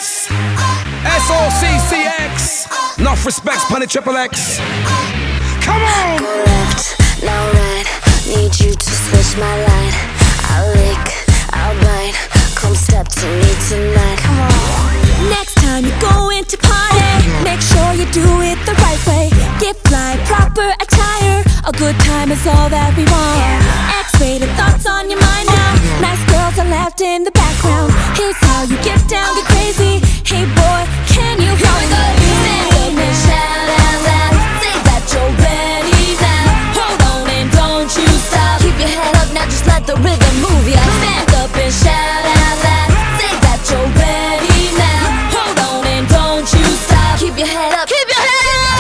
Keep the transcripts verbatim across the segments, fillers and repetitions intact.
S S O C C X. Enough respects, Punny Triple X. Come on! Go left, now right. Need you to switch my line. I'll lick, I'll bite. Come step to me tonight. Come on. Next time you go into party, make sure you do it the right way. Get fly, proper attire. A good time is all that we want. X-rated thoughts on your mind now. Nice girls are left in the background. Here's how you get down, get crazy. Hey boy, can you feel it? Stand up and shout out loud. Say that you're ready now. Hold on and don't you stop. Keep your head up now, just let the rhythm move ya. Stand up and shout out loud. Say that you're ready now. Hold on and don't you stop. Keep your head up. Keep your head up.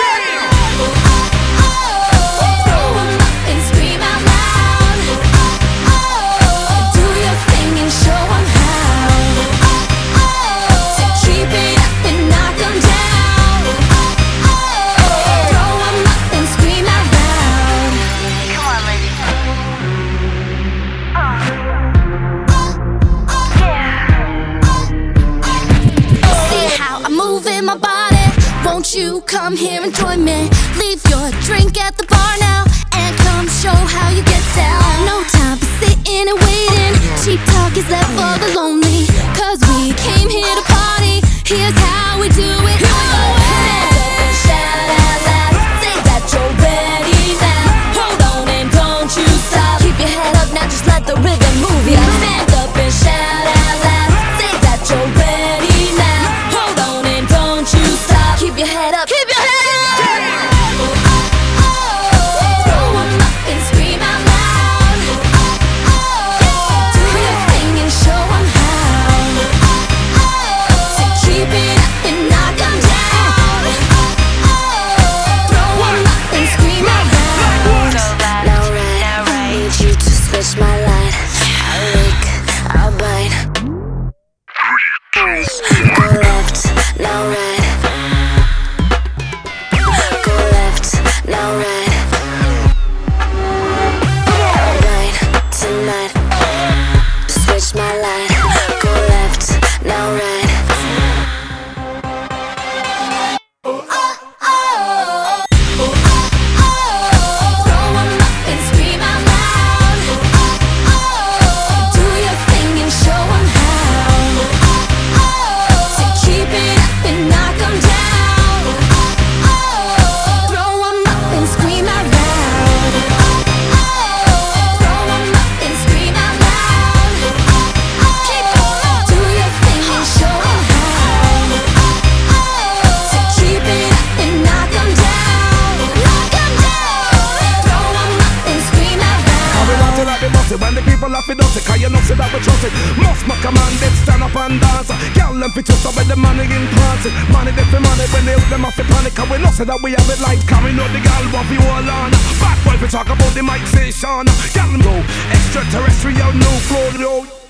My body, won't you come here and join me? Leave your drink at the bar now and come show how you get down. No time for sitting and waiting. Cheap talk is left for the lonely. Cause we came here to party. Here's how we do it. Here we go. Stand up and shout out loud. Say that you're ready now. Hold on and don't you stop. Keep your head up now, just let the rhythm move ya. Stand up and shout out loud. Say that you're ready now. Hold on and don't you stop. Keep your head up. Keep your head up. Throw 'em up and scream out loud. Do your thing and show 'em how. So keep it up and knock 'em down. Throw 'em up and scream out loud. Now right, need you to switch my line. I'll lick, I'll bite. Go left, now right. Go left, now right. All right, tonight. Switch my line. Go left, now right. Oh, oh, oh. Oh, oh, oh. Throw 'em up and scream out loud. Oh, oh. Do your thing and show 'em how. So keep it up and knock 'em down. Throw 'em up and scream out loud. Throw 'em up and scream out loud. Keep on, do your thing and show 'em how. So keep it up and knock 'em down. Knock 'em down. Throw 'em up and scream out loud. How we want to like the bossy when the people laugh it out. Cause you know say that we trust it. Must my command it, stand up and dance. Girl them fit us up with the money in France. Money they for money when they them off the panic. Cause we know say that we have it like coming out the girl what we hold on. Bad boy we talk about the mic station. Girl them go extraterrestrial, no flow.